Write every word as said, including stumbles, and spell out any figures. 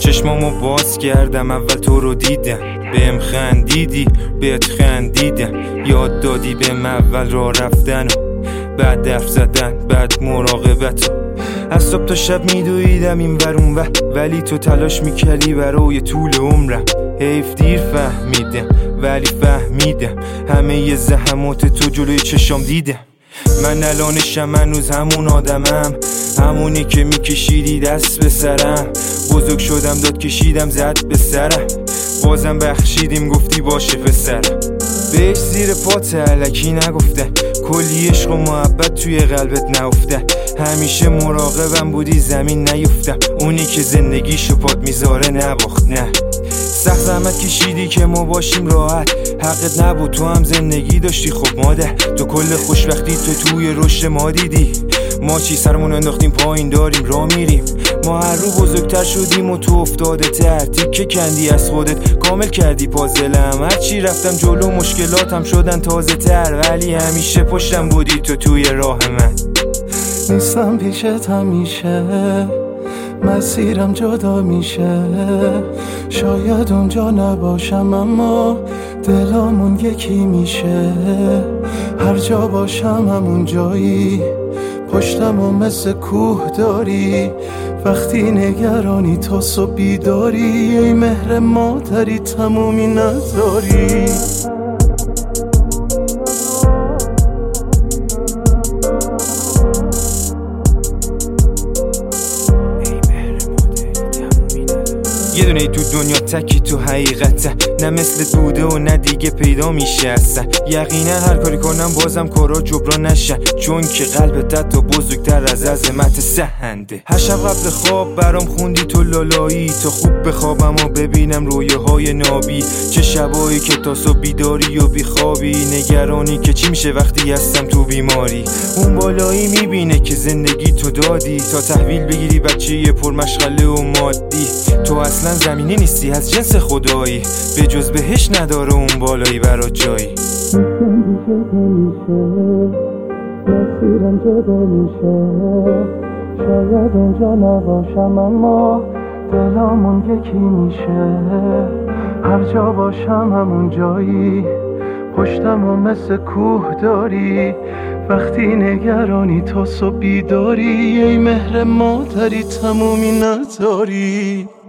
چشمامو باز کردم اول تو رو دیدم، بهم خندیدی بهت خندیدم، یاد دادی بهم اول راه رفتن و بعد حرف زدن، بعد مراقبت. از صبح تا شب میدویدم این ور اون ور، ولی تو تلاش میکردی برای طول عمرم. حیف دیر فهمیدم ولی فهمیدم همه ی زحمات تو جلوی چشام دیدم. من الانشم هنوز همون آدمم، همونی که میکشیدی دست به سرم. بزرگ شدم داد کشیدم زد به سرم، بازم بخشیدیم گفتی باشه پسرم. بهش زیر پات الکی نگفتن، کلی عشق و محبت توی قلبت نافتن. همیشه مراقبم بودی زمین نیفتم، اونی که زندگیشو پات میذاره نباخت. نه سخت زحمت کشیدی که ما باشیم راحت، حقت نبود تو هم زندگی داشتی. خب مادر تو کل خوشبختی تو توی رشد ما دیدی. ما چی سرمون انداختیم پایین داریم راه میریم، ما هر رو بزرگتر شدیم و تو افتاده تر. تیکه کندی از خودت کامل کردی پازلم، هرچی رفتم جلو مشکلاتم شدن تازه تر، ولی همیشه پشتم بودی تو توی راه من. نیستم پیشت همیشه، مسیرم جدا میشه، شاید اونجا نباشم اما دلامون یکی میشه. هر جا باشم همون جایی، پشتم و مثل کوه داری. وقتی نگرانی تا صبح بیداری، ای مهر مادری تمومی نداری. یه دونه تو دنیا تکی تو حقیقته، نه مثل دوده و نه دیگه پیدا میشه اصلا. یقینا هر کاری کنم بازم کارا جبران نشن، چون که قلبت تا بزرگتر از عظمت سهنده. هر شب قبل خواب برام خوندی تو لالایی، تا خوب بخوابم و ببینم رویاهای نابی. چه شبایی که تا صبح بیداری و بیخوابی، نگرانی که چی میشه وقتی هستم تو بیماری. اون بالایی میبینه که زندگی تو دادی، تا تحویل بگیری بچه یه پرمشغله و مادی. تو اصلا زمینی نیستی از جنس خدایی، به جز بهش نداره اون بالایی برات جایی. مسیرم جدا میشه، شاید اونجا نباشم اما دلامون یکی میشه. هر جا باشم همون جایی، پشتم و مثل کوه داری. وقتی نگرانی تا صبح بیداری، ای مهر مادری تمومی نداری.